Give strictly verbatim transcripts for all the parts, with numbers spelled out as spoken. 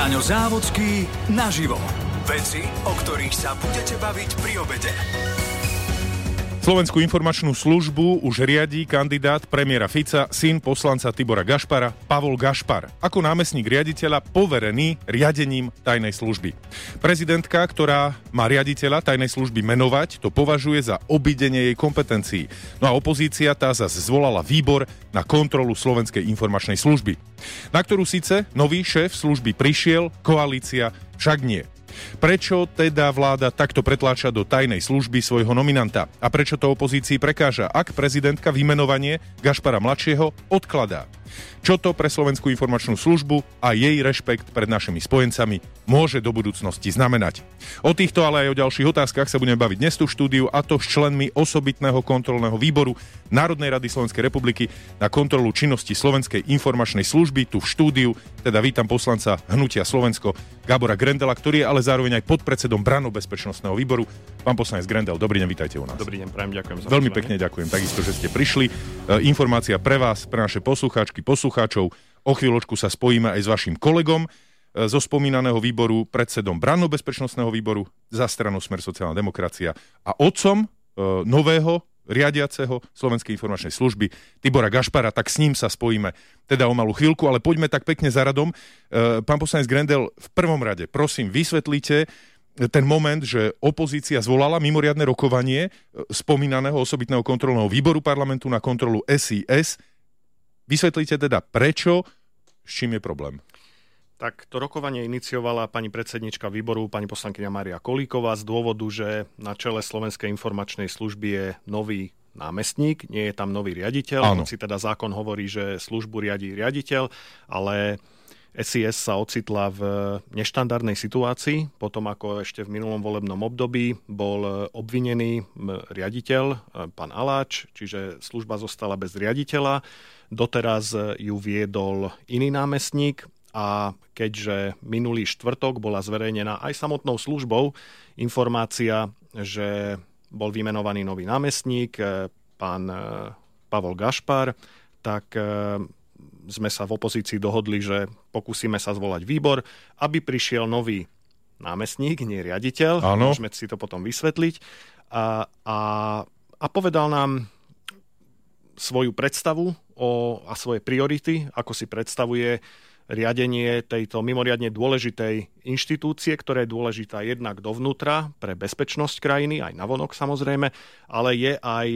Braňo Závodský naživo. Veci, o ktorých sa budete baviť pri obede. Slovenskú informačnú službu už riadí kandidát premiéra Fica, syn poslanca Tibora Gašpara, Pavol Gašpar, ako námestník riaditeľa poverený riadením tajnej služby. Prezidentka, ktorá má riaditeľa tajnej služby menovať, to považuje za obídenie jej kompetencií. No a opozícia tá zase zvolala výbor na kontrolu Slovenskej informačnej služby, na ktorú síce nový šéf služby prišiel, koalícia však nie. Prečo teda vláda takto pretláča do tajnej služby svojho nominanta? A prečo to opozícii prekáža, ak prezidentka vymenovanie Gašpara mladšieho odkladá? Čo to pre Slovenskú informačnú službu a jej rešpekt pred našimi spojencami môže do budúcnosti znamenať? O týchto, ale aj o ďalších otázkach sa budeme baviť dnes tu v štúdiu, a to s členmi osobitného kontrolného výboru Národnej rady Slovenskej republiky na kontrolu činnosti Slovenskej informačnej služby tu v štúdiu. Teda vítam poslanca Hnutia Slovensko Gábora Grendela, ktorý je ale zároveň aj podpredsedom Branno-bezpečnostného výboru. Pán poslanec Grendel, dobrý deň, vítajte u nás. Dobrý deň, prajem, ďakujem za Veľmi pekne ďakujem, takisto, že ste prišli. E, informácia pre vás, pre naše poslucháčky, poslucháčov. O chvíľočku sa spojíme aj s vašim kolegom e, zo spomínaného výboru, predsedom Branno-bezpečnostného výboru za stranu Smer sociálna demokracia a otcom e, nového riadiaceho Slovenskej informačnej služby Tibora Gašpara, tak s ním sa spojíme teda o malú chvíľku, ale poďme tak pekne za radom. E, pán poslanec Grendel, v prvom rade, prosím, vysvetlite ten moment, že opozícia zvolala mimoriadne rokovanie spomínaného osobitného kontrolného výboru parlamentu na kontrolu es í es. Vysvetlite teda prečo, s čím je problém. Tak to rokovanie iniciovala pani predsednička výboru, pani poslankyňa Mária Kolíková z dôvodu, že na čele Slovenskej informačnej služby je nový námestník, nie je tam nový riaditeľ. On si teda zákon hovorí, že službu riadí riaditeľ, ale es í es sa ocitla v neštandardnej situácii, potom ako ešte v minulom volebnom období bol obvinený riaditeľ, pán Aláč, čiže služba zostala bez riaditeľa. Doteraz ju viedol iný námestník a keďže minulý štvrtok bola zverejnená aj samotnou službou informácia, že bol vymenovaný nový námestník, pán Pavol Gašpar, tak sme sa v opozícii dohodli, že pokúsime sa zvolať výbor, aby prišiel nový námestník, nie riaditeľ. Áno. Môžeme si to potom vysvetliť. A, a, a povedal nám svoju predstavu o, a svoje priority, ako si predstavuje riadenie tejto mimoriadne dôležitej inštitúcie, ktorá je dôležitá jednak dovnútra pre bezpečnosť krajiny, aj navonok samozrejme, ale je aj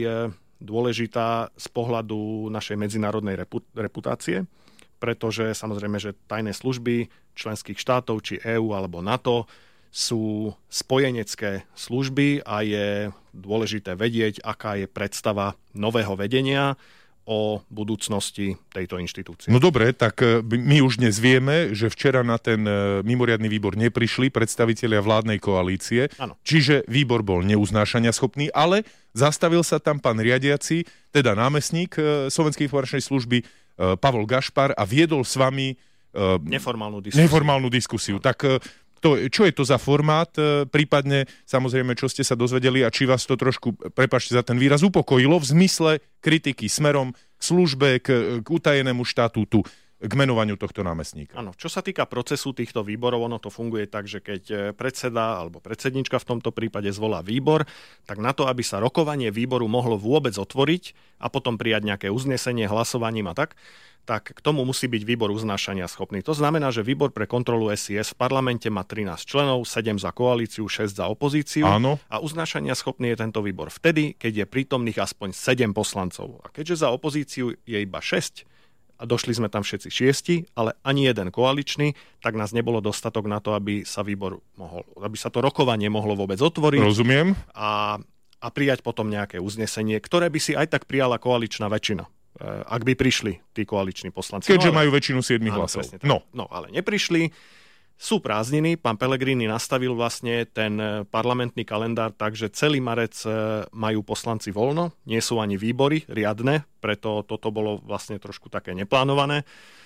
dôležitá z pohľadu našej medzinárodnej reputácie, pretože samozrejme, že tajné služby členských štátov, či é ú alebo NATO, sú spojenecké služby a je dôležité vedieť, aká je predstava nového vedenia o budúcnosti tejto inštitúcie. No dobre, tak my už dnes vieme, že včera na ten mimoriadny výbor neprišli predstavitelia vládnej koalície, ano. Čiže výbor bol neuznášania schopný, ale zastavil sa tam pán riadiaci, teda námestník Slovenskej informačnej služby Pavol Gašpar a viedol s vami neformálnu diskusiu. Neformálnu diskusiu. Tak to, čo je to za formát, prípadne samozrejme, čo ste sa dozvedeli a či vás to trošku, prepáčte za ten výraz, upokojilo v zmysle kritiky smerom k službe, k, k utajenému štatútu, k menovaniu tohto námestníka. Áno, čo sa týka procesu týchto výborov, ono to funguje tak, že keď predseda alebo predsednička v tomto prípade zvolá výbor, tak na to, aby sa rokovanie výboru mohlo vôbec otvoriť a potom prijať nejaké uznesenie hlasovaním a tak, tak k tomu musí byť výbor uznášania schopný. To znamená, že výbor pre kontrolu es í es v parlamente má trinásť členov, sedem za koalíciu, šesť za opozíciu. Áno. A uznášania schopný je tento výbor vtedy, keď je prítomných aspoň sedem poslancov. A keďže za opozíciu je iba šesť, a došli sme tam všetci šiesti, ale ani jeden koaličný, tak nás nebolo dostatok na to, aby sa výbor mohol, aby sa to rokovanie mohlo vôbec otvoriť. Rozumiem. A, a prijať potom nejaké uznesenie, ktoré by si aj tak prijala koaličná väčšina. Ak by prišli tí koaliční poslanci. Keďže no, ale... majú väčšinu siedmich hlasov. No. no, ale neprišli. Sú prázdniny. Pán Pellegrini nastavil vlastne ten parlamentný kalendár tak, že celý marec majú poslanci voľno. Nie sú ani výbory riadne, preto toto bolo vlastne trošku také neplánované.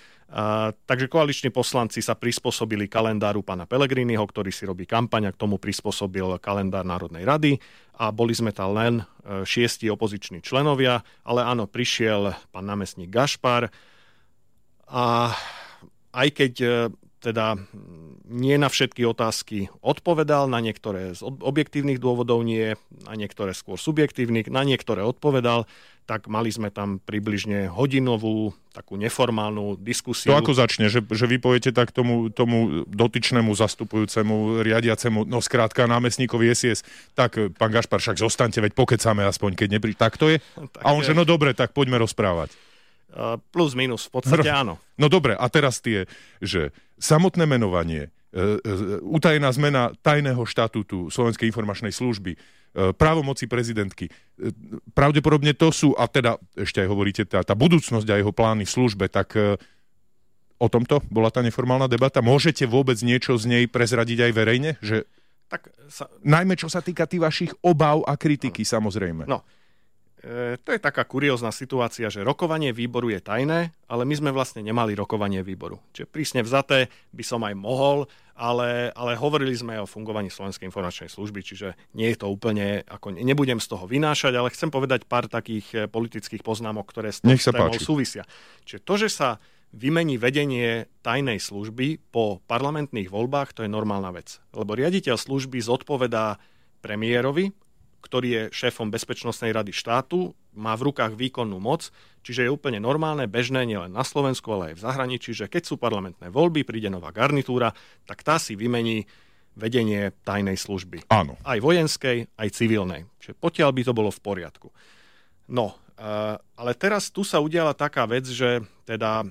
A, takže koaliční poslanci sa prispôsobili kalendáru pána Pellegriniho, ktorý si robí kampaň, a k tomu prispôsobil kalendár Národnej rady a boli sme tam len šiesti opoziční členovia, ale áno, prišiel pán námestník Gašpar a aj keď teda nie na všetky otázky odpovedal, na niektoré z objektívnych dôvodov nie, na niektoré skôr subjektívnych, na niektoré odpovedal, tak mali sme tam približne hodinovú, takú neformálnu diskusiu. To ako začne, že, že vy poviete tak tomu, tomu dotyčnému zastupujúcemu, riadiacemu, no skrátka námestníkovi es í es, tak pán Gašpar, však zostaňte, veď pokecáme aspoň, keď neprí... Tak to je? Tak a on, je... že no dobre, tak poďme rozprávať. Uh, plus, minus, v podstate áno. No dobre, a teraz tie, že samotné menovanie, uh, uh, utajená zmena tajného štatútu Slovenskej informačnej služby, uh, právomoci prezidentky, uh, pravdepodobne to sú, a teda ešte aj hovoríte, tá, tá budúcnosť a jeho plány v službe, tak uh, o tomto bola tá neformálna debata? Môžete vôbec niečo z nej prezradiť aj verejne? Že... Tak sa... Najmä čo sa týka tých vašich obáv a kritiky, no. Samozrejme. No. E, to je taká kuriózna situácia, že rokovanie výboru je tajné, ale my sme vlastne nemali rokovanie výboru. Čiže prísne vzaté by som aj mohol, ale, ale hovorili sme o fungovaní Slovenskej informačnej služby, čiže nie je to úplne, ako nebudem z toho vynášať, ale chcem povedať pár takých politických poznámok, ktoré s tou témou súvisia. Čiže to, že sa vymení vedenie tajnej služby po parlamentných voľbách, to je normálna vec. Lebo riaditeľ služby zodpovedá premiérovi, ktorý je šéfom Bezpečnostnej rady štátu, má v rukách výkonnú moc, čiže je úplne normálne, bežné nielen na Slovensku, ale aj v zahraničí, že keď sú parlamentné voľby, príde nová garnitúra, tak tá si vymení vedenie tajnej služby. Áno. Aj vojenskej, aj civilnej. Čiže potiaľ by to bolo v poriadku. No, ale teraz tu sa udiala taká vec, že teda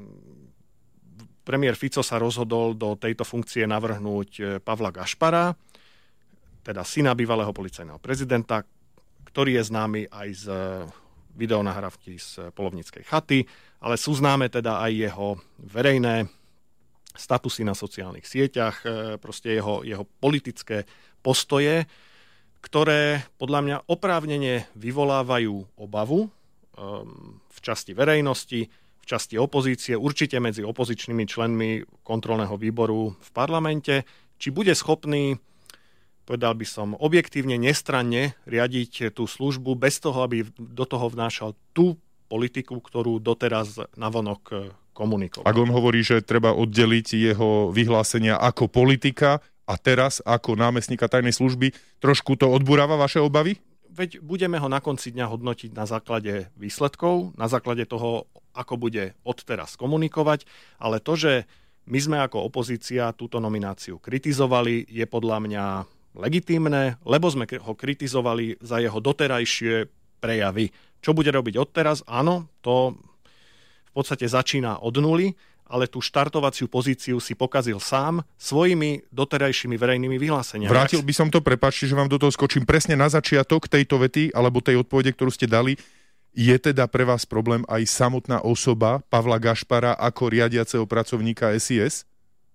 premiér Fico sa rozhodol do tejto funkcie navrhnúť Pavla Gašpara, teda syna bývalého policajného prezidenta, ktorý je známy aj z videonahrávky z Polovníckej chaty, ale sú známe teda aj jeho verejné statusy na sociálnych sieťach, proste jeho, jeho politické postoje, ktoré podľa mňa oprávnene vyvolávajú obavu v časti verejnosti, v časti opozície, určite medzi opozičnými členmi kontrolného výboru v parlamente, či bude schopný, povedal by som, objektívne, nestranne riadiť tú službu bez toho, aby do toho vnášal tú politiku, ktorú doteraz navonok komunikoval. Ak on hovorí, že treba oddeliť jeho vyhlásenia ako politika a teraz ako námestníka tajnej služby, trošku to odburáva vaše obavy? Veď budeme ho na konci dňa hodnotiť na základe výsledkov, na základe toho, ako bude odteraz komunikovať, ale to, že my sme ako opozícia túto nomináciu kritizovali, je podľa mňa legitímne, lebo sme ho kritizovali za jeho doterajšie prejavy. Čo bude robiť odteraz? Áno, to v podstate začína od nuly, ale tú štartovaciu pozíciu si pokazil sám svojimi doterajšími verejnými vyhláseniami. Vrátil by som to, prepáčte, že vám do toho skočím presne na začiatok tejto vety, alebo tej odpovede, ktorú ste dali. Je teda pre vás problém aj samotná osoba Pavla Gašpara ako riadiaceho pracovníka es í es?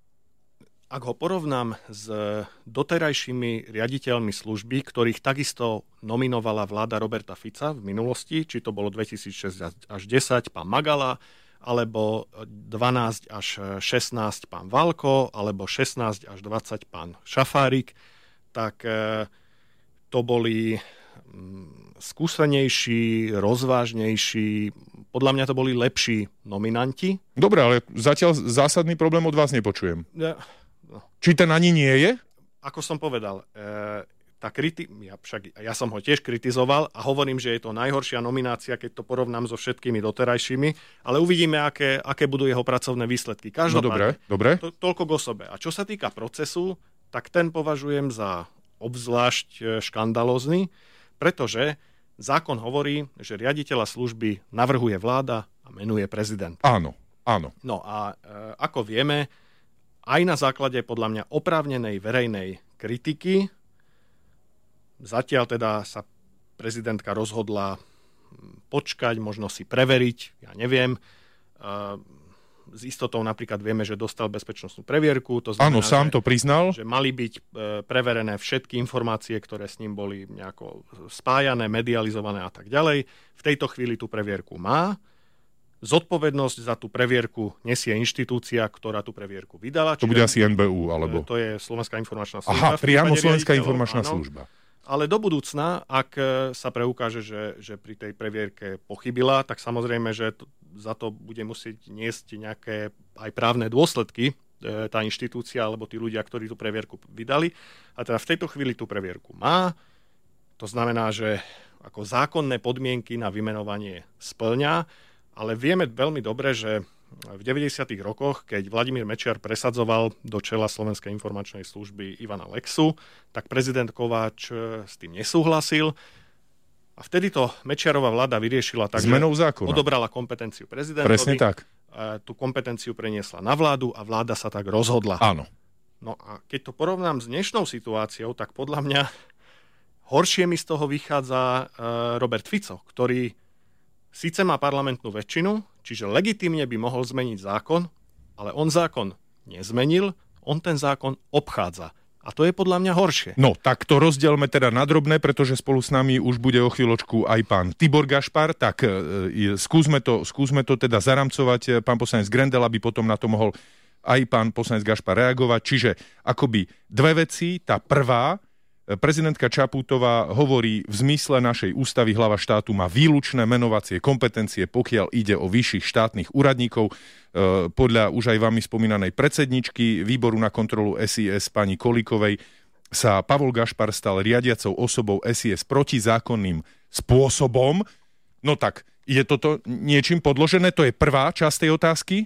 Ak ho porovnám s doterajšími riaditeľmi služby, ktorých takisto nominovala vláda Roberta Fica v minulosti, či to bolo dvetisícšesť až desať pán Magala, alebo dvanásť až šestnásť pán Valko, alebo šestnásť až dvadsať pán Šafárik, tak to boli skúsenejší, rozvážnejší, podľa mňa to boli lepší nominanti. Dobre, ale zatiaľ zásadný problém od vás nepočujem. Ja, no. Či ten ani nie je? Ako som povedal, e, tá kriti- ja, však, ja som ho tiež kritizoval a hovorím, že je to najhoršia nominácia, keď to porovnám so všetkými doterajšími, ale uvidíme, aké, aké budú jeho pracovné výsledky. Každopádne, no dobre, dobre. To, toľko k osobe. A čo sa týka procesu, tak ten považujem za obzvlášť škandalózny, pretože zákon hovorí, že riaditeľa služby navrhuje vláda a menuje prezident. Áno, áno. No a e, ako vieme, aj na základe podľa mňa oprávnenej verejnej kritiky, zatiaľ teda sa prezidentka rozhodla počkať, možno si preveriť, ja neviem. E, s istotou napríklad vieme, že dostal bezpečnostnú previerku. To znamená, áno, sám že, to priznal. Že mali byť e, preverené všetky informácie, ktoré s ním boli nejako spájané, medializované a tak ďalej. V tejto chvíli tú previerku má. Zodpovednosť za tú previerku nesie inštitúcia, ktorá tú previerku vydala. To bude asi en bé ú, alebo... To je Slovenská informačná služba. Aha, priamo Slovenská informačná áno. služba. Ale do budúcna, ak sa preukáže, že, že pri tej previerke pochybila, tak samozrejme, že to, za to bude musieť niesť nejaké aj právne dôsledky tá inštitúcia alebo tí ľudia, ktorí tú previerku vydali. A teda v tejto chvíli tú previerku má. To znamená, že ako zákonné podmienky na vymenovanie spĺňa, ale vieme veľmi dobre, že v deväťdesiatych rokoch, keď Vladimír Mečiar presadzoval do čela Slovenskej informačnej služby Ivana Lexu, tak prezident Kováč s tým nesúhlasil. A vtedy to Mečiarova vláda vyriešila tak, zmenou že zákona odobrala kompetenciu prezidentovi. Presne tak. Tú kompetenciu preniesla na vládu a vláda sa tak rozhodla. Áno. No a keď to porovnám s dnešnou situáciou, tak podľa mňa horšie mi z toho vychádza Robert Fico, ktorý síce má parlamentnú väčšinu, čiže legitímne by mohol zmeniť zákon, ale on zákon nezmenil, on ten zákon obchádza. A to je podľa mňa horšie. No, tak to rozdielme teda na drobné, pretože spolu s nami už bude o chvíľočku aj pán Tibor Gašpar, tak e, skúsme, to, skúsme to teda zaramcovať, pán poslanec Grendel, aby potom na to mohol aj pán poslanec Gašpar reagovať. Čiže akoby dve veci, tá prvá, prezidentka Čaputová hovorí, v zmysle našej ústavy hlava štátu má výlučné menovacie kompetencie, pokiaľ ide o vyšších štátnych úradníkov. E, podľa už aj vami spomínanej predsedničky výboru na kontrolu es í es pani Kolíkovej sa Pavol Gašpar stal riadiacou osobou es í es protizákonným spôsobom. No tak, je toto niečím podložené? To je prvá časť tej otázky?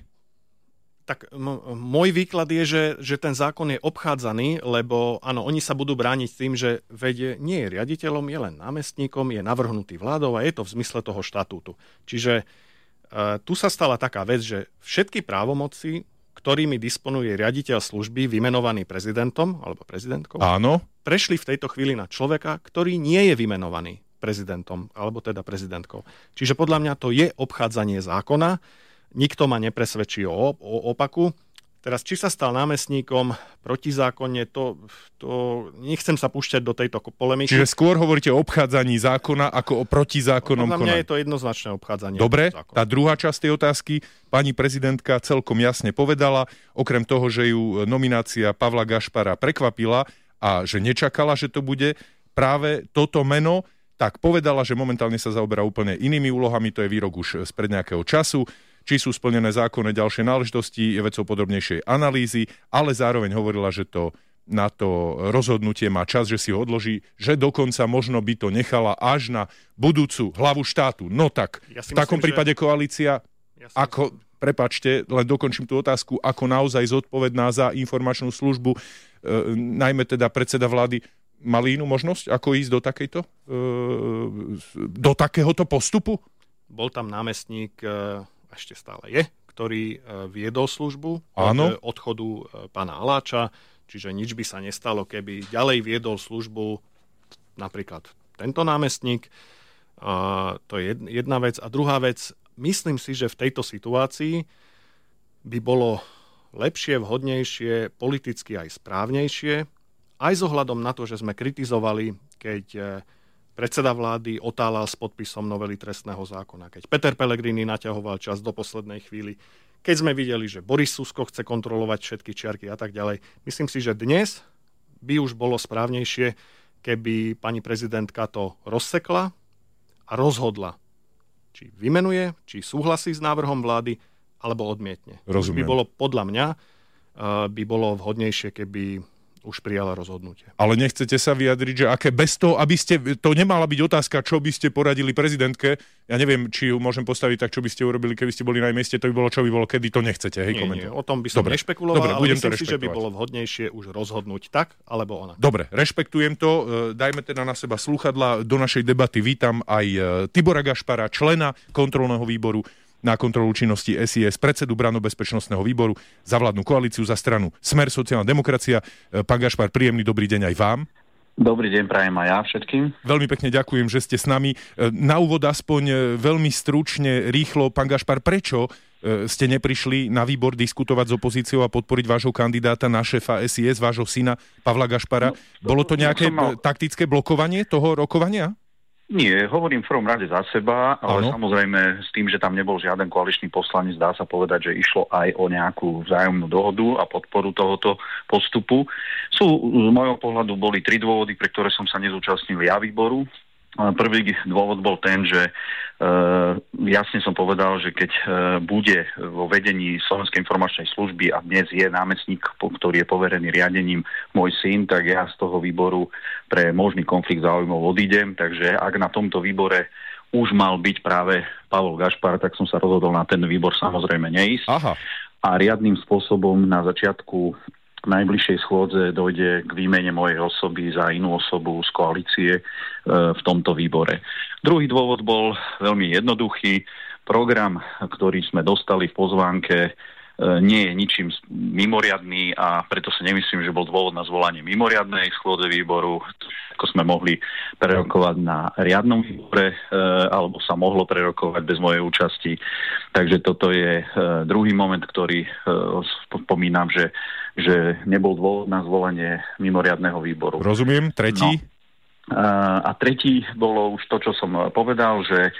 Tak m- môj výklad je, že, že ten zákon je obchádzaný, lebo áno, oni sa budú brániť tým, že veď nie je riaditeľom, je len námestníkom, je navrhnutý vládou a je to v zmysle toho štatútu. Čiže e, tu sa stala taká vec, že všetky právomoci, ktorými disponuje riaditeľ služby vymenovaný prezidentom alebo prezidentkou, áno, prešli v tejto chvíli na človeka, ktorý nie je vymenovaný prezidentom alebo teda prezidentkou. Čiže podľa mňa to je obchádzanie zákona. Nikto ma nepresvedčí o, o opaku. Teraz, či sa stal námestníkom protizákonne, to, to nechcem sa púšťať do tejto polemiky. Čiže skôr hovoríte o obchádzaní zákona ako o protizákonnom konaní. Podľa mňa je to jednoznačné obchádzanie. Dobre, zákona. Tá druhá časť tej otázky, pani prezidentka celkom jasne povedala, okrem toho, že ju nominácia Pavla Gašpara prekvapila a že nečakala, že to bude práve toto meno, tak povedala, že momentálne sa zaoberá úplne inými úlohami, to je výrok už spred nejakého času. Či sú splnené zákonné ďalšie náležitosti, je vecou podrobnejšej analýzy, ale zároveň hovorila, že to na to rozhodnutie má čas, že si ho odloží, že dokonca možno by to nechala až na budúcu hlavu štátu. No tak, ja v takom myslím, prípade že... koalícia, ja ako, myslím... prepáčte, len dokončím tú otázku, ako naozaj zodpovedná za informačnú službu, e, najmä teda predseda vlády, mali inú možnosť, ako ísť do takejto, e, do takéhoto postupu? Bol tam námestník... E... ešte stále je, ktorý viedol službu Áno. od odchodu pána Aláča, čiže nič by sa nestalo, keby ďalej viedol službu napríklad tento námestník. A to je jedna vec. A druhá vec, myslím si, že v tejto situácii by bolo lepšie, vhodnejšie, politicky aj správnejšie, aj s ohľadom na to, že sme kritizovali, keď predseda vlády otálal s podpisom novely trestného zákona, keď Peter Pellegrini naťahoval čas do poslednej chvíli, keď sme videli, že Boris Susko chce kontrolovať všetky čiarky a tak ďalej. Myslím si, že dnes by už bolo správnejšie, keby pani prezidentka to rozsekla a rozhodla, či vymenuje, či súhlasí s návrhom vlády, alebo odmietne. Rozumiem. Už by bolo, podľa mňa, by bolo vhodnejšie, keby už prijala rozhodnutie. Ale nechcete sa vyjadriť, že aké bez toho, aby ste, to nemala byť otázka, čo by ste poradili prezidentke. Ja neviem, či ju môžem postaviť tak, čo by ste urobili, keby ste boli na jej mieste, to by bolo, čo by bolo, kedy to nechcete. Hej, nie, nie, o tom by som Dobre. nešpekuloval, Dobre, ale myslím si, že by bolo vhodnejšie už rozhodnúť tak, alebo ona. Dobre, rešpektujem to. Dajme teda na seba slúchadla. Do našej debaty vítam aj Tibora Gašpara, člena kontrolného výboru na kontrolu činnosti es í es, predsedu Branno-bezpečnostného výboru za vládnu koalíciu, za stranu Smer sociálna demokracia. Pán Gašpar, príjemný dobrý deň aj vám. Dobrý deň, prajem aj ja všetkým. Veľmi pekne ďakujem, že ste s nami. Na úvod aspoň veľmi stručne, rýchlo, pán Gašpar, prečo ste neprišli na výbor diskutovať s opozíciou a podporiť vášho kandidáta na šéfa es í es, vášho syna Pavla Gašpara? No, Bolo to nejaké mal... taktické blokovanie toho rokovania? Nie, hovorím v prvom rade za seba, ale ano. Samozrejme s tým, že tam nebol žiaden koaličný poslanec, dá sa povedať, že išlo aj o nejakú vzájomnú dohodu a podporu tohoto postupu. Sú, z môjho pohľadu boli tri dôvody, pre ktoré som sa nezúčastnil ja výboru. Prvý dôvod bol ten, že e, jasne som povedal, že keď e, bude vo vedení Slovenskej informačnej služby a dnes je námestník, ktorý je poverený riadením, môj syn, tak ja z toho výboru pre možný konflikt záujmov odídem. Takže ak na tomto výbore už mal byť práve Pavol Gašpar, tak som sa rozhodol na ten výbor samozrejme neísť. Aha. A riadnym spôsobom na začiatku najbližšej schôdze dojde k výmene mojej osoby za inú osobu z koalície e, v tomto výbore. Druhý dôvod bol veľmi jednoduchý. Program, ktorý sme dostali v pozvánke, e, nie je ničím mimoriadny a preto si nemyslím, že bol dôvod na zvolanie mimoriadnej schôdze výboru, ako sme mohli prerokovať na riadnom výbore, e, alebo sa mohlo prerokovať bez mojej účasti. Takže toto je e, druhý moment, ktorý e, spomínam, že že nebol dôvod na zvolanie mimoriadneho výboru. Rozumiem. Tretí? No. A, a tretí bolo už to, čo som povedal, že e,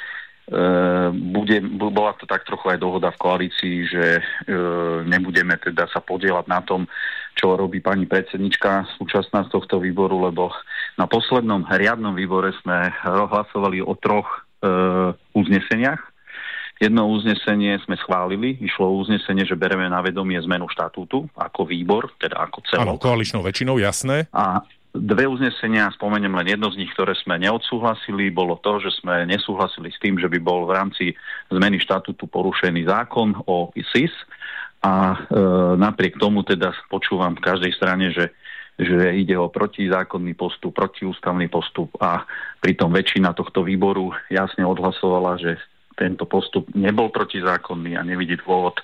bude, bola to tak trochu aj dohoda v koalícii, že e, nebudeme teda sa podieľať na tom, čo robí pani predsednička súčasná z tohto výboru, lebo na poslednom riadnom výbore sme hlasovali o troch e, uzneseniach. Jedno uznesenie sme schválili, išlo o uznesenie, že bereme na vedomie zmenu štatútu ako výbor, teda ako celok. Áno, koaličnou väčšinou, jasné. A dve uznesenia, spomeniem len jedno z nich, ktoré sme neodsúhlasili, bolo to, že sme nesúhlasili s tým, že by bol v rámci zmeny štatútu porušený zákon o í es í es a e, napriek tomu teda počúvam v každej strane, že že ide o protizákonný postup, protiústavný postup a pritom väčšina tohto výboru jasne odhlasovala, že tento postup nebol protizákonný a nevidí dôvod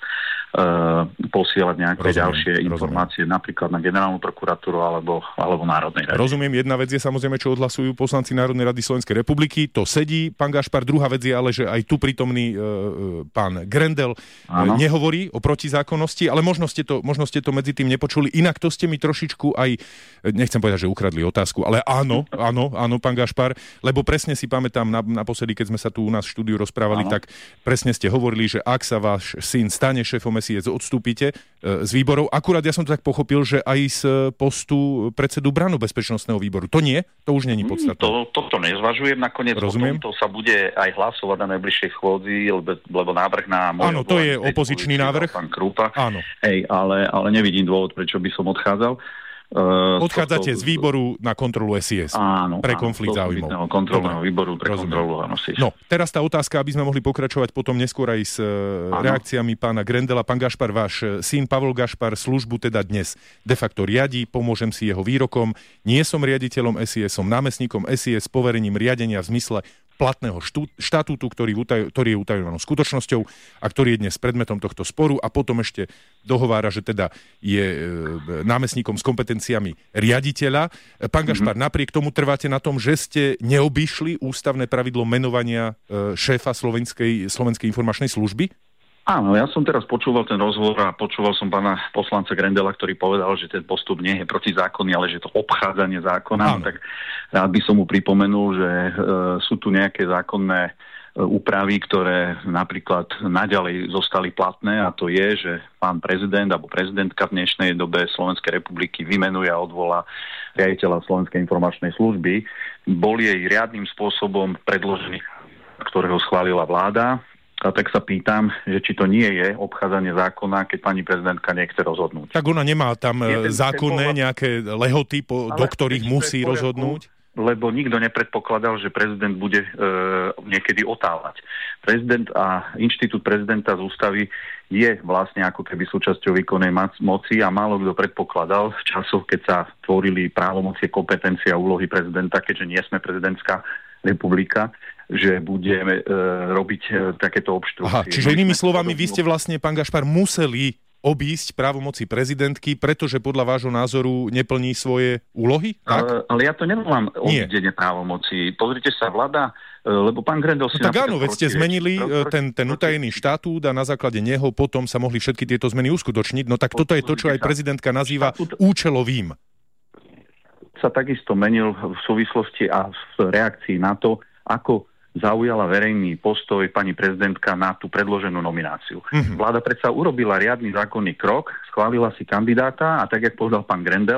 uh, posielať nejaké rozumiem, ďalšie informácie, rozumiem. Napríklad na generálnu prokuratúru alebo, alebo Národnej rade. Rozumiem, jedna vec je samozrejme, čo odhlasujú poslanci Národnej rady Slovenskej republiky, to sedí, pán Gašpar, druhá vec je ale, že aj tu prítomný uh, pán Grendel uh, nehovorí o protizákonnosti, ale možno ste, to, možno ste to medzi tým nepočuli, inak to ste mi trošičku aj, nechcem povedať, že ukradli otázku, ale áno, áno, áno, pán Gašpar, lebo presne si pamätám na, naposledy, keď sme sa tu u nás v štúdiu rozprávali, áno. Tak presne ste hovorili, že ak sa váš syn stane šéfom es í es, odstúpite e, z výborov. Akurát ja som to tak pochopil, že aj z postu predsedu Branu bezpečnostného výboru. To nie? To už není podstatné. To, toto nezvažujem. Nakoniec Rozumiem. o tomto sa bude aj hlasovať na najbližšej schôdzi, lebo, lebo návrh na môj... Áno, to je opozičný návrh. Pán Krúpa. Áno. Hej, ale, ale nevidím dôvod, prečo by som odchádzal. Uh, Odchádzate tohto... z výboru na kontrolu es í es. Áno. Pre konflikt záujmov. Kontrolného výboru pre Rozumiem. kontrolu, áno. Si. No, teraz tá otázka, aby sme mohli pokračovať potom neskôr aj s áno. reakciami pána Grendela. Pán Gašpar, váš syn Pavol Gašpar službu teda dnes de facto riadi, pomôžem si jeho výrokom. Nie som riaditeľom es í es, som námestníkom es í es s poverením riadenia v zmysle platného štú, štatútu, ktorý, utaj, ktorý je utajovanou skutočnosťou a ktorý je dnes predmetom tohto sporu a potom ešte dohovára, že teda je e, námestníkom s kompetenciami riaditeľa. Pán Gašpar, mm-hmm. napriek tomu trváte na tom, že ste neobyšli ústavné pravidlo menovania e, šéfa Slovenskej, Slovenskej informačnej služby? Áno, ja som teraz počúval ten rozhovor a počúval som pána poslanca Grendela, ktorý povedal, že ten postup nie je protizákonný, ale že je to obchádzanie zákona. Tak rád by som mu pripomenul, že e, sú tu nejaké zákonné e, úpravy, ktoré napríklad naďalej zostali platné a to je, že pán prezident alebo prezidentka v dnešnej dobe Slovenskej republiky vymenuje a odvolá riaditeľa Slovenskej informačnej služby. Bol jej riadnym spôsobom predložený, ktorého schválila vláda. A tak sa pýtam, že či to nie je obchádzanie zákona, keď pani prezidentka nechce rozhodnúť. Tak ona nemá tam ten, zákonné ten nejaké lehoty, po, do ktorých musí rozhodnúť? Lebo nikto nepredpokladal, že prezident bude e, niekedy otávať. Prezident a inštitút prezidenta z ústavy je vlastne ako keby súčasťou výkonnej moci a málo kto predpokladal v časoch, keď sa tvorili právomocie, kompetencie a úlohy prezidenta, keďže nie sme prezidentská republika, že budeme e, robiť e, takéto obštrukcie. Aha, čiže inými slovami, vy ste vlastne, pán Gašpar, museli obísť právomoci prezidentky, pretože podľa vášho názoru neplní svoje úlohy? Tak? Ale, ale ja to nevolám obídenie právomoci. Pozrite sa, vláda, lebo pán Grendel si... No tak áno, veď ste zmenili proti, ten, ten utajený štatút a na základe neho potom sa mohli všetky tieto zmeny uskutočniť. No tak toto je to, čo aj prezidentka nazýva účelovým. Sa takisto menil v súvislosti a v reakcii na to, ako zaujala verejný postoj pani prezidentka na tú predloženú nomináciu. Mm-hmm. Vláda predsa urobila riadny zákonný krok, schválila si kandidáta a tak, jak povedal pán Grendel,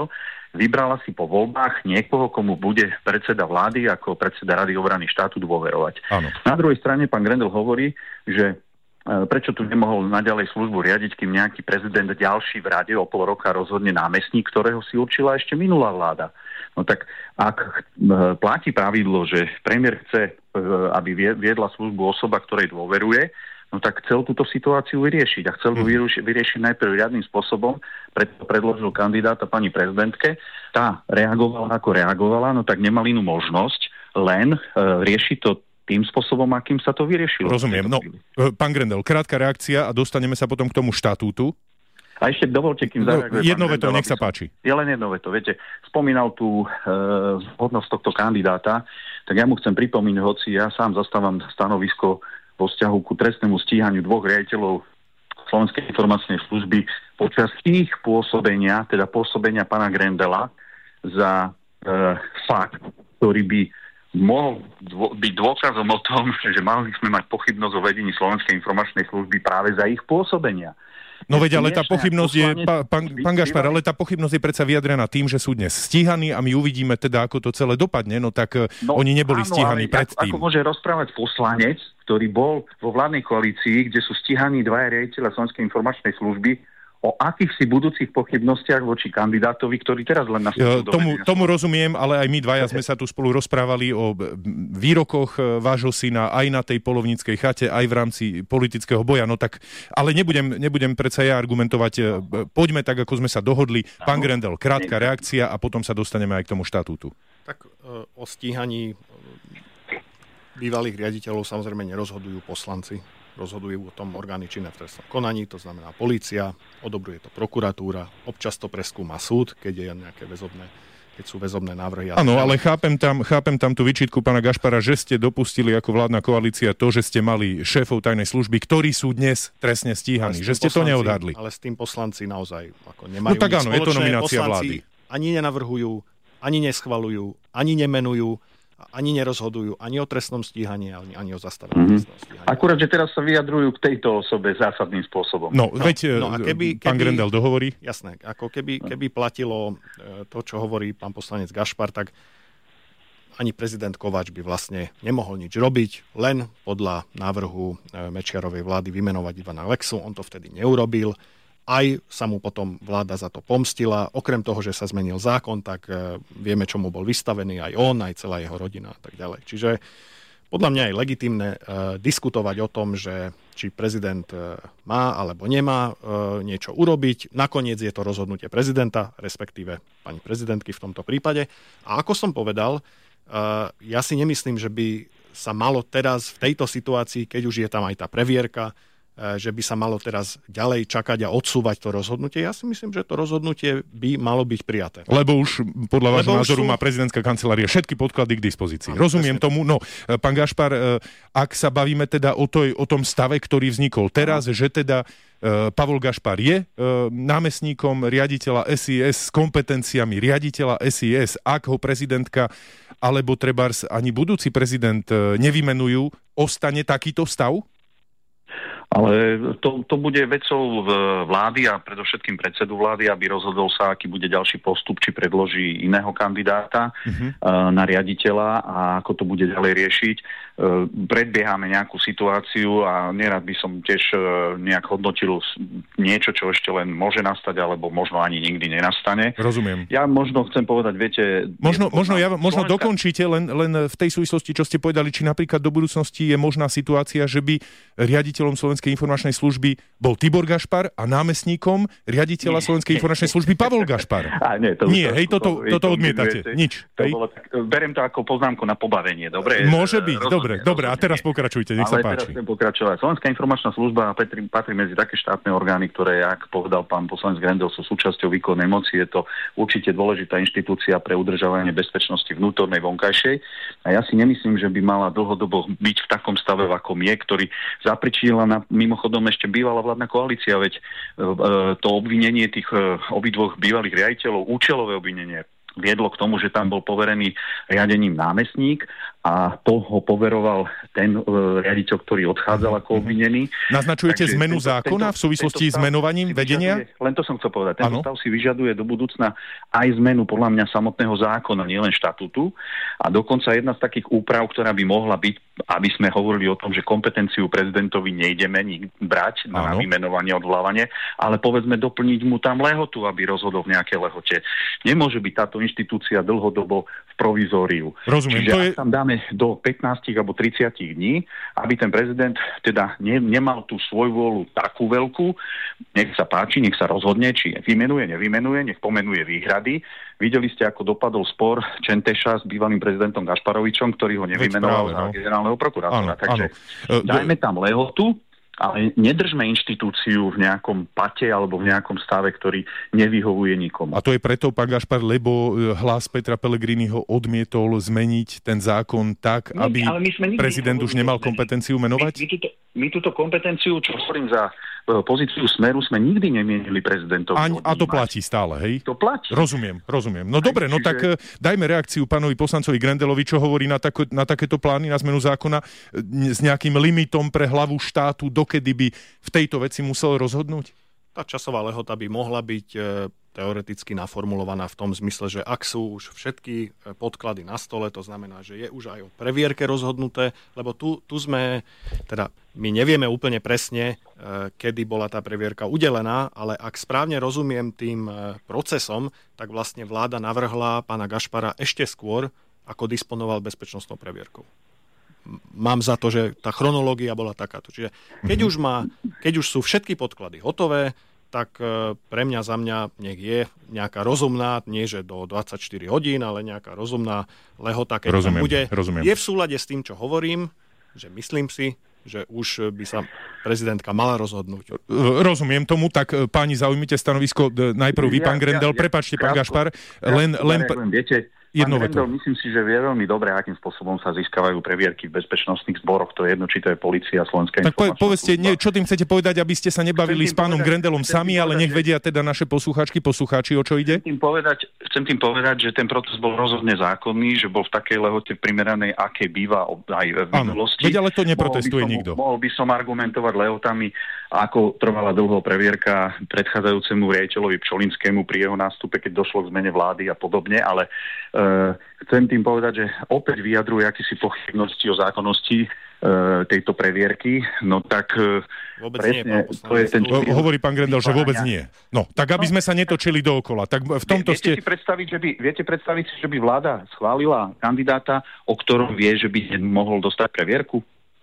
vybrala si po voľbách niekoho, komu bude predseda vlády ako predseda Rady obrany štátu dôverovať. Áno. Na druhej strane pán Grendel hovorí, že prečo tu nemohol naďalej službu riadiť, kým nejaký prezident ďalší v rade o pol roka rozhodne námestník, ktorého si určila ešte minulá vláda. No tak ak platí pravidlo, že premiér chce, aby viedla službu osoba, ktorej dôveruje, no tak chcel túto situáciu vyriešiť a chcel to vyriešiť, vyriešiť najprv riadnym spôsobom, preto predložil kandidáta pani prezidentke, tá reagovala ako reagovala, no tak nemal inú možnosť len e, riešiť to tým spôsobom, akým sa to vyriešilo. Rozumiem. No, pán Grendel, krátka reakcia a dostaneme sa potom k tomu štatútu. A ešte dovolte, kým zareaguje. No, jedno veto, nech sa páči. Je len jedno veto. Viete, spomínal tu e, hodnosť tohto kandidáta, tak ja mu chcem pripomínať, hoci ja sám zastávam stanovisko vo vzťahu ku trestnému stíhaniu dvoch riaditeľov Slovenskej informačnej služby počas ich pôsobenia, teda pôsobenia pána Grendela za e, fakt, ktorý by mohol dvo- byť dôkazom o tom, že mali sme mať pochybnosť o vedení Slovenskej informačnej služby práve za ich pôsobenia. No veď, ale tá pochybnosť je, pán, pán, pán Gašpar, ale tá pochybnosť je predsa vyjadrená tým, že sú dnes stíhaní a my uvidíme teda, ako to celé dopadne, no tak no, oni neboli áno, stíhaní predtým. Ako, ako môže rozprávať poslanec, ktorý bol vo vládnej koalícii, kde sú stíhaní dvaja riaditeľa Slovenskej informačnej služby, o akýchsi budúcich pochybnostiach voči kandidátovi, ktorý teraz len nastúpil do tomu, tomu rozumiem, ale aj my dvaja sme sa tu spolu rozprávali o výrokoch vášho syna aj na tej polovníckej chate, aj v rámci politického boja. No tak, ale nebudem, nebudem predsa ja argumentovať. Poďme tak, ako sme sa dohodli. Pán Grendel, krátka reakcia a potom sa dostaneme aj k tomu štatútu. Tak o stíhaní bývalých riaditeľov samozrejme nerozhodujú poslanci. Rozhodujú o tom orgány činné v trestnom konaní, to znamená polícia, odobruje to prokuratúra, občas to preskúma súd, keď je nejaké väzobné, keď sú väzobné návrhy. Áno, ale chápem tam, chápem tam tú výčitku pána Gašpara, že ste dopustili ako vládna koalícia to, že ste mali šéfov tajnej služby, ktorí sú dnes trestne stíhaní, že ste poslanci, to neodhadli. Ale s tým poslanci naozaj ako nemajú no tak áno, spoločné. Je to nominácia vlády. Ani nenavrhujú, ani neschvaľujú, ani nemenujú, ani nerozhodujú ani o trestnom stíhaní, ani, ani o zastavení mm-hmm. trestného stíhania. Akurát, že teraz sa vyjadrujú k tejto osobe zásadným spôsobom. No, no veď no, a keby, pán keby, Grendel dohovorí. Jasné, ako keby, keby platilo to, čo hovorí pán poslanec Gašpar, tak ani prezident Kováč by vlastne nemohol nič robiť, len podľa návrhu Mečiarovej vlády vymenovať Ivana Lexu. On to vtedy neurobil. Aj sa mu potom vláda za to pomstila. Okrem toho, že sa zmenil zákon, tak e, vieme, čomu bol vystavený aj on, aj celá jeho rodina a tak ďalej. Čiže podľa mňa je legitímne e, diskutovať o tom, že či prezident e, má alebo nemá e, niečo urobiť. Nakoniec je to rozhodnutie prezidenta, respektíve pani prezidentky v tomto prípade. A ako som povedal, e, ja si nemyslím, že by sa malo teraz v tejto situácii, keď už je tam aj tá previerka, že by sa malo teraz ďalej čakať a odsúvať to rozhodnutie. Ja si myslím, že to rozhodnutie by malo byť prijaté. Lebo už podľa vášho názoru sú... má prezidentská kancelária všetky podklady k dispozícii. Ano, Rozumiem presne. tomu. No, pán Gašpar, ak sa bavíme teda o, toj, o tom stave, ktorý vznikol teraz, ano. že teda Pavol Gašpar je námestníkom riaditeľa es í es s kompetenciami riaditeľa es í es, ak ho prezidentka alebo trebárs ani budúci prezident nevymenujú, ostane takýto stav? Ale to, to bude vecou vlády a predovšetkým predsedu vlády, aby rozhodol sa, aký bude ďalší postup, či predloží iného kandidáta uh-huh. na riaditeľa a ako to bude ďalej riešiť. Predbiehame nejakú situáciu a nerad by som tiež nejak hodnotil niečo, čo ešte len môže nastať, alebo možno ani nikdy nenastane. Rozumiem. Ja možno chcem povedať, viete... Možno, možno, ja, možno Slovenská... dokončíte len, len v tej súvislosti, čo ste povedali, či napríklad do budúcnosti je možná situácia, že by riaditeľom Slovenskej informačnej služby bol Tibor Gašpar a námestníkom riaditeľa Slovenskej informačnej služby Pavol Gašpar. A nie, to, nie to, hej, to, toto, to, toto to, odmietate. viete, Nič. To bolo tak, beriem to ako poznámku na pobavenie, dobre? Môže byť, rozhodne, dobre, dobre. A teraz pokračujte, nech ale sa páči. Ale teraz chcem pokračovať. Slovenská informačná služba patrí, patrí medzi také štátne orgány, ktoré, ako povedal pán poslanec Grendel, sú súčasťou výkonnej moci. Je to určite dôležitá inštitúcia pre udržovanie bezpečnosti vnútornej, vonkajšej. A ja si nemyslím, že by mala dlhodobo byť v takom stave, ako je, ktorý zapričinila na, mimochodom ešte bývalá vládna koalícia, veď e, to obvinenie tých e, obidvoch bývalých riaditeľov, účelové obvinenie, viedlo k tomu, že tam bol poverený riadením námestník a to ho poveroval ten uh, riaditeľ, ktorý odchádzal ako obvinený. Naznačujete Takže zmenu tento, zákona tento, v súvislosti s menovaním vedenia? Vyžaduje, len to som chcel povedať. Tento ano. stav si vyžaduje do budúcna aj zmenu podľa mňa samotného zákona, nielen štatútu. A dokonca jedna z takých úprav, ktorá by mohla byť, aby sme hovorili o tom, že kompetenciu prezidentovi nejdeme brať na ano. vymenovanie, odvolávanie, ale povedzme doplniť mu tam lehotu, aby rozhodol v nejakej lehote. Nemôže byť táto inštitúcia dlhodobo v provizóriu. Rozumiem. Čiže To je... ak tam dáme do pätnásť alebo tridsať dní, aby ten prezident teda ne, nemal tú svoju vôľu takú veľkú, nech sa páči, nech sa rozhodne, či vymenuje, nevymenuje, nech pomenuje výhrady. Videli ste, ako dopadol spor Čenteša s bývalým prezidentom Gašparovičom, ktorý ho nevymenoval za no. generálneho prokurátora. Takže áno. dajme tam lehotu, ale nedržme inštitúciu v nejakom pate alebo v nejakom stave, ktorý nevyhovuje nikomu. A to je preto, pán Gašpar, lebo hlas Petra Pellegriniho odmietol zmeniť ten zákon tak, aby nie, prezident už nemal kompetenciu menovať? My, my, túto, my túto kompetenciu, čo hovorím za pozíciu Smeru, sme nikdy nemienili prezidentovi. A, a to platí stále, hej? To platí. Rozumiem, rozumiem. No dobre, no tak čiže... dajme reakciu pánovi poslancovi Grendelovi, čo hovorí na, tako, na takéto plány, na zmenu zákona s nejakým limitom pre hlavu štátu, dokedy by v tejto veci musel rozhodnúť? Tá časová lehota by mohla byť e, teoreticky naformulovaná v tom zmysle, že ak sú už všetky podklady na stole, to znamená, že je už aj o previerke rozhodnuté, lebo tu, tu sme, teda my nevieme úplne presne, e, kedy bola tá previerka udelená, ale ak správne rozumiem tým e, procesom, tak vlastne vláda navrhla pána Gašpara ešte skôr, ako disponoval bezpečnostnou previerkou. Mám za to, že tá chronológia bola takáto. Čiže keď už, má, keď už sú všetky podklady hotové, tak pre mňa, za mňa nech je nejaká rozumná, nie že do dvadsaťštyri hodín, ale nejaká rozumná lehota, keď rozumiem, tam bude. Rozumiem. Je v súlade s tým, čo hovorím, že myslím si, že už by sa prezidentka mala rozhodnúť. Rozumiem tomu, tak páni, zaujmite stanovisko najprv vy, pán Grendel, ja, ja, prepáčte, pán Gašpar, len... len... Viete, Jedno pán Grendel, myslím si, že vie veľmi dobre, akým spôsobom sa získavajú previerky v bezpečnostných zboroch. To je jedno, či to je polícia, Slovenská informačná služba. Tak povedzte, nie, čo tým chcete povedať, aby ste sa nebavili s pánom povedať, Grendelom sami, ale nech vedia teda naše poslucháčky, poslucháči, o čo ide? Chcem tým povedať, chcem tým povedať, že ten proces bol rozhodne zákonný, že bol v takej lehote primeranej, aké býva aj v minulosti. Veď ale to neprotestuje mohol nikto. Som, mohol by som argumentovať lehotami, ako trvala dlho previerka predchádzajúcemu riaditeľovi Pčolinskému pri jeho nástupe, keď došlo k zmene vlády a podobne, ale e, chcem tým povedať, že opäť vyjadruje akýsi pochybnosti o zákonnosti e, tejto previerky. No tak e, vôbec presne, nie, to je ten... O, hovorí pán Grendel, že vôbec nie. No, tak aby sme sa netočili dookola. Tak v tomto viete, ste... si predstaviť, že by, viete predstaviť si, že by vláda schválila kandidáta, o ktorom vie, že by mohol dostať previerku?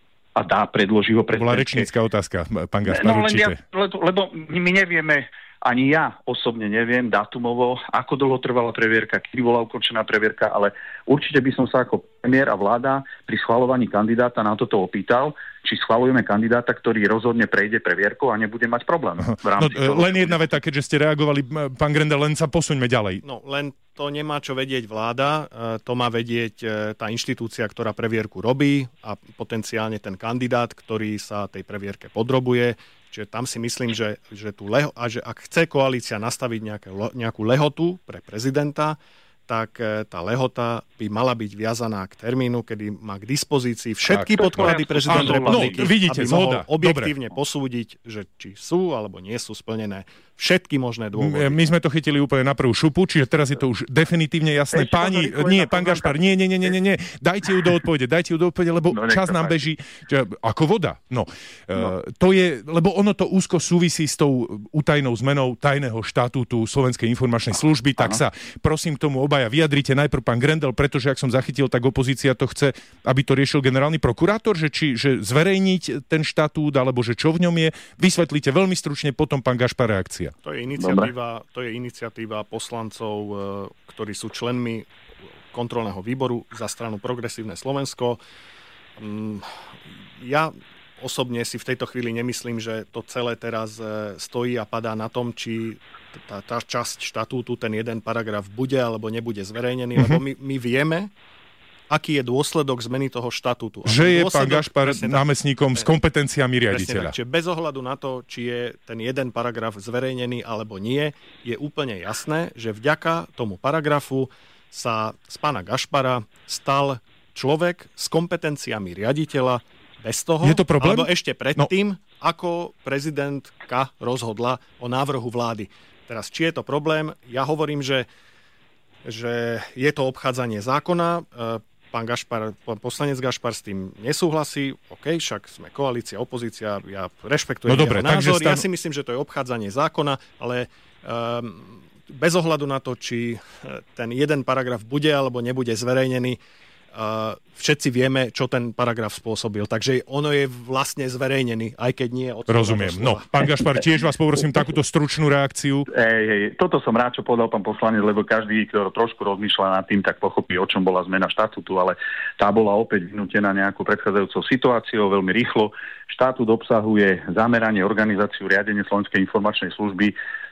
A dá, predloží ho prezidentke. Bola rečnícka otázka, pán Gašpar, no, určite. Ja, lebo, lebo my nevieme, ani ja osobne neviem dátumovo, ako dlho trvala previerka, kedy bola ukončená previerka, ale určite by som sa ako premiér a vláda pri schvaľovaní kandidáta na toto opýtal, či schvaľujeme kandidáta, ktorý rozhodne prejde previerku a nebude mať problém. V rámci no, len jedna veta, keďže ste reagovali, pán Grendel, len sa posuňme ďalej. No, len to nemá čo vedieť vláda, to má vedieť tá inštitúcia, ktorá previerku robí a potenciálne ten kandidát, ktorý sa tej previerke podrobuje. Čiže tam si myslím, že, že, tú leho, a že ak chce koalícia nastaviť nejaké, nejakú lehotu pre prezidenta, tak tá lehota by mala byť viazaná k termínu, kedy má k dispozícii všetky tak, podklady prezident republiky, no, vidíte, aby zhoda. mohol objektívne Dobre. posúdiť, že či sú alebo nie sú splnené všetky možné dôvody. My sme to chytili úplne na prvú šupu, čiže teraz je to už definitívne jasné. Ešte Páni, nie, pán Gašpar, nie, nie, nie, nie, nie, dajte ju do odpovede, dajte ju do odpovede, lebo no, čas nám beží že, ako voda. No, no. Uh, to je, lebo ono to úzko súvisí s tou utajenou zmenou tajného štatútu Slovenskej informačnej služby, tak sa prosím k tomu obaja vyjadrite. Najprv pán Grendel, pretože ak som zachytil, tak opozícia to chce, aby to riešil generálny prokurátor, že či že zverejniť ten štatút, alebo že čo v ňom je. Vysvetlíte veľmi stručne, potom pán Gašpar reakcia. To je iniciatíva, to je iniciatíva poslancov, ktorí sú členmi kontrolného výboru za stranu Progresívne Slovensko. Ja osobne si v tejto chvíli nemyslím, že to celé teraz stojí a padá na tom, či tá, tá časť štatútu, ten jeden paragraf bude alebo nebude zverejnený, mm-hmm. lebo my, my vieme, aký je dôsledok zmeny toho štatútu. Že je pán Gašpar námestníkom s kompetenciami riaditeľa. Čiže bez ohľadu na to, či je ten jeden paragraf zverejnený alebo nie, je úplne jasné, že vďaka tomu paragrafu sa z pána Gašpara stal človek s kompetenciami riaditeľa bez toho, je to problém? Alebo ešte predtým, no. ako prezidentka rozhodla o návrhu vlády. Teraz, či je to problém? Ja hovorím, že, že je to obchádzanie zákona. Pán Gašpar, pán poslanec Gašpar s tým nesúhlasí. OK, však sme koalícia, opozícia, ja rešpektujem no dobre, jeho názor. Stan... Ja si myslím, že to je obchádzanie zákona, ale um, bez ohľadu na to, či ten jeden paragraf bude alebo nebude zverejnený, Uh, všetci vieme, čo ten paragraf spôsobil. Takže ono je vlastne zverejnený, aj keď nie od Rozumiem. No, pán Gašpar, tiež vás poprosím takúto stručnú reakciu. Hej, hej, toto som rád, čo povedal pán poslanec, lebo každý, kto trošku rozmýšľa nad tým, tak pochopí, o čom bola zmena štatútu, ale tá bola opäť vynútená nejakou predchádzajúcou situáciou, veľmi rýchlo. Štatút obsahuje zameranie, organizáciu, riadenie Slovenskej informačnej služby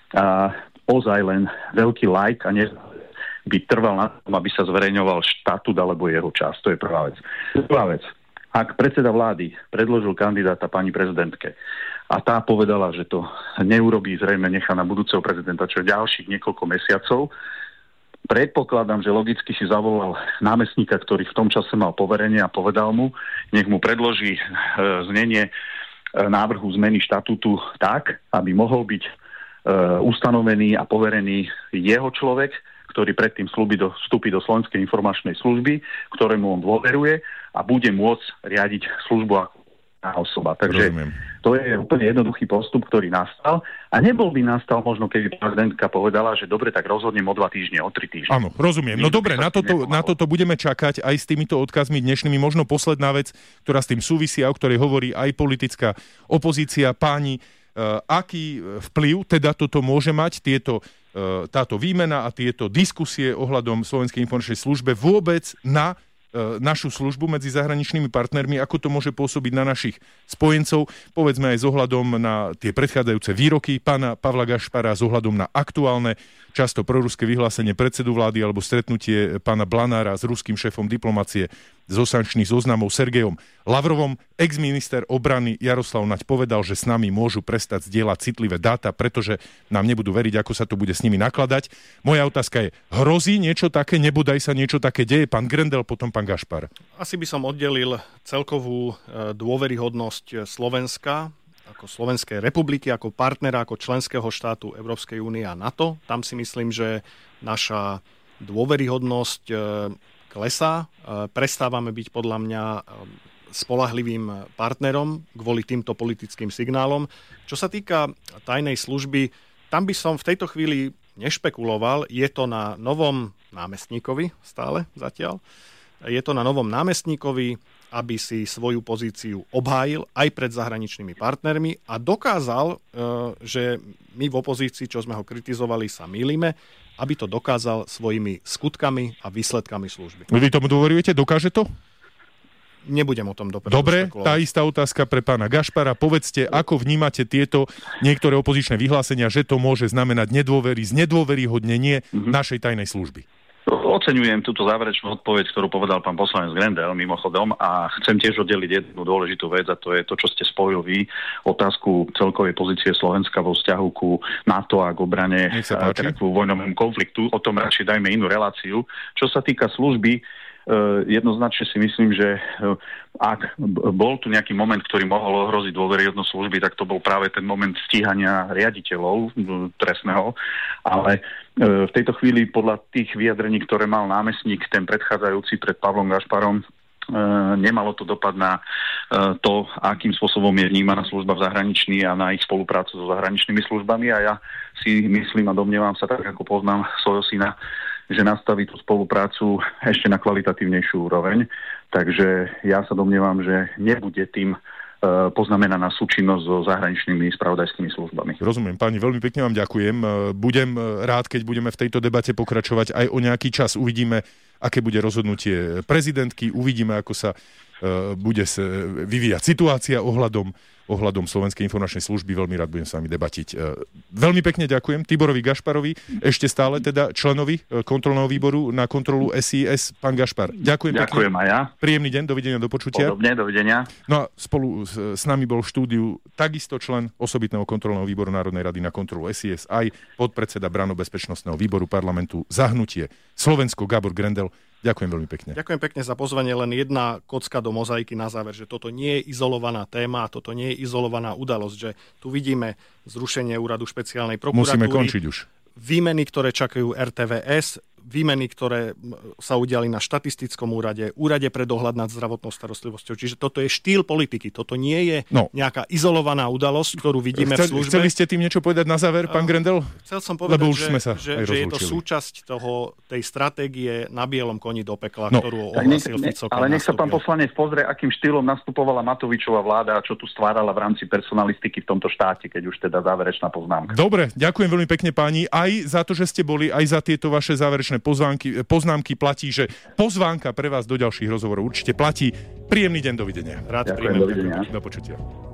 a ozaj len veľký like a ne by trval na tom, aby sa zverejňoval štatút alebo jeho časť. To je prvá vec. Druhá vec. Ak predseda vlády predložil kandidáta pani prezidentke a tá povedala, že to neurobí, zrejme nechá na budúceho prezidenta, čo je ďalších niekoľko mesiacov, predpokladám, že logicky si zavolal námestníka, ktorý v tom čase mal poverenie a povedal mu, nech mu predloží e, znenie e, návrhu zmeny štatútu tak, aby mohol byť e, ustanovený a poverený jeho človek, ktorý predtým slúbi do, vstúpi do Slovenskej informačnej služby, ktorému on dôveruje a bude môcť riadiť službu ako osoba. Takže Rozumiem. To je úplne jednoduchý postup, ktorý nastal. A nebol by nastal možno, keby prezidentka povedala, že dobre, tak rozhodnem o dva týždne, o tri týždne. Áno, rozumiem. No dobre, na toto, na toto budeme čakať aj s týmito odkazmi dnešnými. Možno posledná vec, ktorá s tým súvisí a o ktorej hovorí aj politická opozícia. Páni, uh, aký vplyv teda toto môže mať, tieto táto výmena a tieto diskusie ohľadom Slovenskej informačnej službe vôbec na e, našu službu medzi zahraničnými partnermi, ako to môže pôsobiť na našich spojencov, povedzme aj s ohľadom na tie predchádzajúce výroky pána Pavla Gašpara, s ohľadom na aktuálne, často proruské vyhlásenie predsedu vlády alebo stretnutie pána Blanára s ruským šéfom diplomacie zo sankčných zoznamov Sergejom Lavrovom. Ex-minister obrany Jaroslav Naď povedal, že s nami môžu prestať zdieľať citlivé dáta, pretože nám nebudú veriť, ako sa to bude s nimi nakladať. Moja otázka je, hrozí niečo také, nebodaj sa niečo také deje? Pán Grendel, potom pán Gašpar. Asi by som oddelil celkovú dôveryhodnosť Slovenska ako Slovenskej republiky, ako partnera, ako členského štátu Európskej únie a NATO. Tam si myslím, že naša dôveryhodnosť klesá. Prestávame byť podľa mňa spoľahlivým partnerom kvôli týmto politickým signálom. Čo sa týka tajnej služby, tam by som v tejto chvíli nešpekuloval. Je to na novom námestníkovi stále zatiaľ. Je to na novom námestníkovi, aby si svoju pozíciu obhájil aj pred zahraničnými partnermi a dokázal, že my v opozícii, čo sme ho kritizovali, sa mýlime, aby to dokázal svojimi skutkami a výsledkami služby. Vy tomu dôverujete? Dokáže to? Nebudem o tom dopredu Dobre, špekulovať. Tá istá otázka pre pána Gašpara. Povedzte, ako vnímate tieto niektoré opozičné vyhlásenia, že to môže znamenať nedôvery, znedôveryhodnenie mm-hmm. našej tajnej služby? Oceňujem túto záverečnú odpoveď, ktorú povedal pán poslanec Grendel mimochodom a chcem tiež oddeliť jednu dôležitú vec a to je to, čo ste spojil vy, otázku celkovej pozície Slovenska vo vzťahu ku NATO a k obrane, teda ku vojnovému konfliktu. O tom radšej dajme inú reláciu. Čo sa týka služby, jednoznačne si myslím, že ak bol tu nejaký moment, ktorý mohol ohroziť dôveryhodnosť služby, tak to bol práve ten moment stíhania riaditeľov trestného, ale v tejto chvíli podľa tých vyjadrení, ktoré mal námestník, ten predchádzajúci pred Pavlom Gašparom, nemalo to dopad na to, akým spôsobom je vnímaná služba v zahraničí a na ich spoluprácu so zahraničnými službami a ja si myslím a domnievam sa, tak ako poznám svojho syna, že nastaví tú spoluprácu ešte na kvalitatívnejšiu úroveň. Takže ja sa domnievam, že nebude tým e, poznamenaná súčinnosť so zahraničnými spravodajskými službami. Rozumiem, páni, veľmi pekne vám ďakujem. Budem rád, keď budeme v tejto debate pokračovať aj o nejaký čas. Uvidíme, aké bude rozhodnutie prezidentky, uvidíme, ako sa e, bude sa vyvíjať situácia ohľadom ohľadom Slovenskej informačnej služby. Veľmi rád budem s vami debatiť. Veľmi pekne ďakujem Tiborovi Gašparovi, ešte stále teda členovi kontrolného výboru na kontrolu es í es. Pán Gašpar, ďakujem, ďakujem pekne. Aj ja. Príjemný deň, dovidenia, do počutia. Podobne, dovidenia. No a spolu s, s nami bol v štúdiu takisto člen osobitného kontrolného výboru Národnej rady na kontrolu es í es, aj podpredseda branno-bezpečnostného výboru parlamentu za hnutie Slovensko Gábor Grendel. Ďakujem veľmi pekne. Ďakujem pekne za pozvanie. Len jedna kocka do mozaiky na záver, že toto nie je izolovaná téma, toto nie je izolovaná udalosť, že tu vidíme zrušenie úradu špeciálnej prokuratúry. Musíme končiť už. Výmeny, ktoré čakajú er té vé es, výmeny, ktoré sa udiali na štatistickom úrade, úrade pre dohľad nad zdravotnou starostlivosťou. Čiže toto je štýl politiky. Toto nie je no. nejaká izolovaná udalosť, ktorú vidíme Chcel, v službe. Chceli ste tým niečo povedať na záver, pán Grendel? Chcel som povedať, Lebo už že, sme sa že, aj že je to súčasť toho, tej stratégie na bielom koni do pekla, no. ktorú ohlásil Fico. Ale nech sa pán poslanec pozrie, akým štýlom nastupovala Matovičová vláda a čo tu stvárala v rámci personalistiky v tomto štáte, keď už teda záverečná poznámka. Dobre, ďakujem veľmi pekne páni, aj za to, že ste boli, aj za tieto vaše záverečné pozvánky, poznámky platí, že pozvánka pre vás do ďalších rozhovorov určite platí. Príjemný deň, dovidenia. Rád ďakujem, dovidenia. Do počutia.